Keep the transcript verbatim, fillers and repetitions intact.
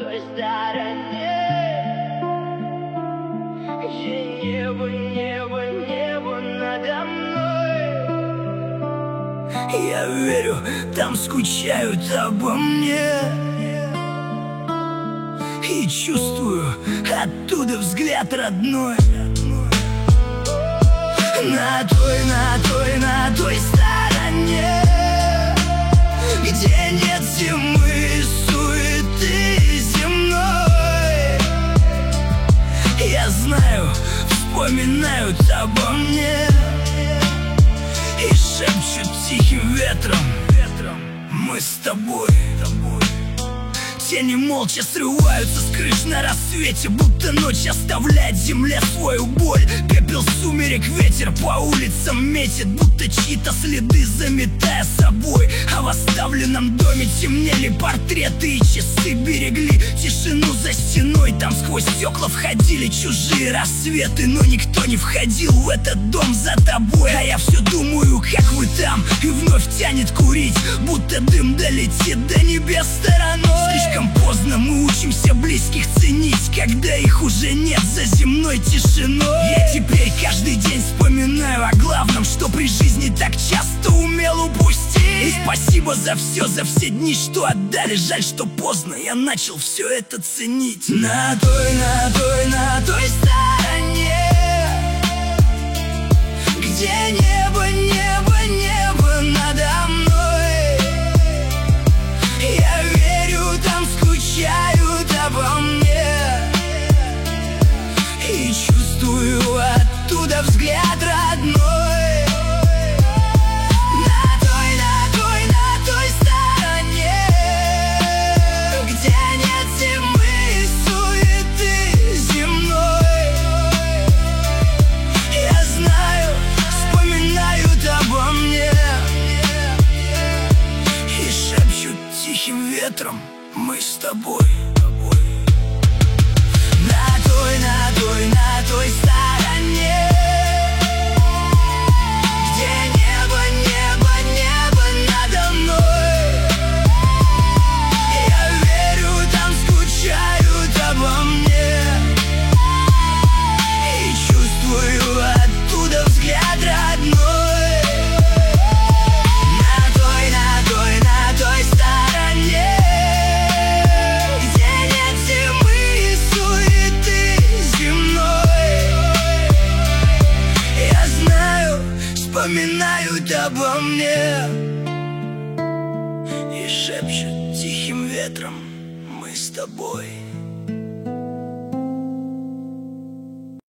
той стороне, где небо, небо, небо надо мной. Я верю, там скучают обо мне, и чувствую оттуда взгляд родной. На той, на той, на той стороне, где нет зимы и суеты земной. Я знаю, вспоминают обо мне и шепчут тихим ветром: мы с тобой. Тени молча срываются с крыш на рассвете, будто ночь оставляет земле свою боль. Пепел сумерек, ветер по улицам метит, будто чьи-то следы заметая собой. А в оставленном доме темнели портреты, и часы берегли тишину за стеной. Там сквозь стекла входили чужие рассветы, но никто не входил в этот дом за тобой. А я все думаю, как вы там, и вновь тянет курить, будто дым долетит до небес стороной. Слишком поздно мы учимся близких ценить, когда их уже нет за земной тишиной. Я теперь каждый день вспоминаю о главном, что при жизни так часто умел упустить. И спасибо за все, за все дни, что отдали. Жаль, что поздно я начал все это ценить. На той, на той, на той стороне, где небо, небо, небо надо мной. Я верю, там скучают обо мне, и чувствую оттуда взгляд родной. На той, на той, на той стороне, где нет зимы и суеты земной. Я знаю, вспоминают обо мне и шепчут тихим ветром: мы с тобой. На той, на той, на той стороне, где небо, небо, небо надо мной. Я верю, там скучают обо мне, и чувствую оттуда взгляд родной. На той, на той, на той стороне, где нет зимы и суеты земной. Я знаю, вспоминают обо мне и шепчут тихим ветром: мы с тобой.